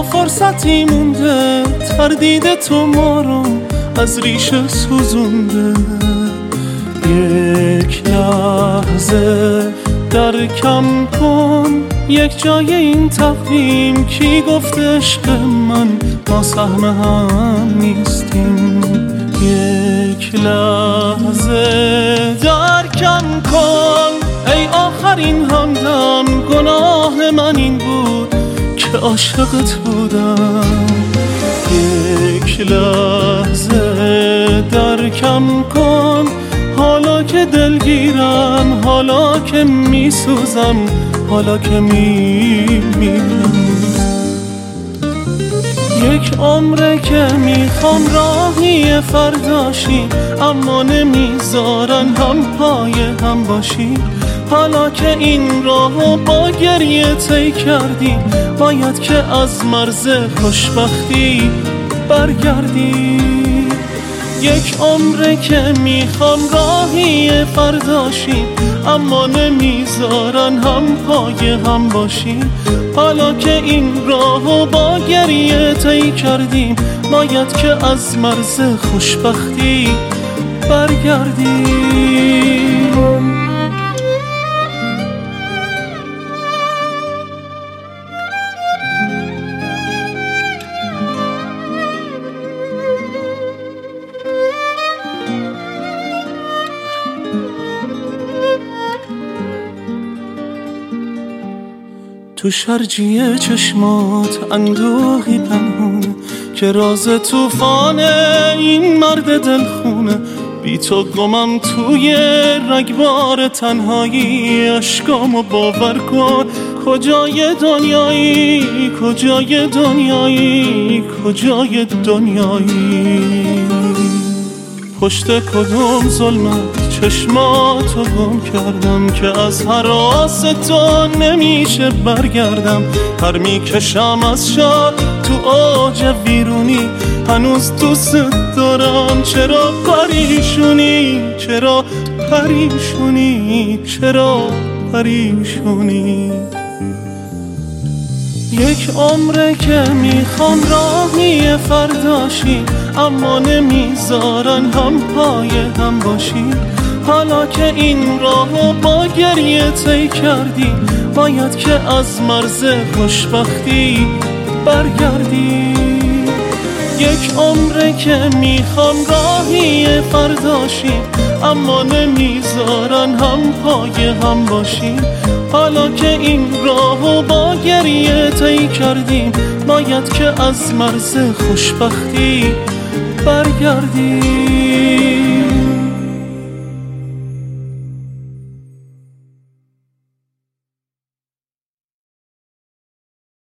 فرصتی مونده، تردید تو ما رو از ریشه سوزونده. یک لحظه در کم کن، یک جای این تقویم کی گفت عشق من ما سهم هم نیستیم. یک لحظه در کم کن، ای آخرین همدم، گناه من این بود که عاشقت بودم. یک لحظه در کم کن، حالا که دلگیرم، حالا که میسوزم، حالا که میمیرم. یک عمره که میخوام راهی فرداشی، اما نمیذارن هم پای هم باشی. حالا که این راهو با گریه طی کردی، باید که از مرز خوشبختی برگردی. یک عمره که میخوام راهی فرداشی، اما نمیذارن هم پای هم باشی. حالا که این راهو با گریه طی کردیم، باید که از مرز خوشبختی برگردیم. تو شرجی چشمات اندوهی پنهونه، که راز توفان این مرد دلخونه. بی تو گمم توی رگبار تنهایی، اشکامو باور کن. کجای دنیایی، کجای دنیایی، کجای دنیایی؟ پشت کدوم ظلمت چشماتو گم کردم، که از هراس تو نمیشه برگردم. پر میکشم از شب تو اوج ویرونی، هنوز دوست دارم. چرا پریشونی، چرا پریشونی، چرا پریشونی؟ یک عمره که میخوام راهی فرداشی، اما نمیذارن هم پای هم باشی. حالا که این راهو با گریه طی کردی، باید که از مرز خوشبختی برگردی. یک عمره که میخوام راهی فرداشی، اما نمیذارن هم پای هم باشی. حالا که این راهو با گریه طی کردیم، باید که از مرز خوشبختی برگردی.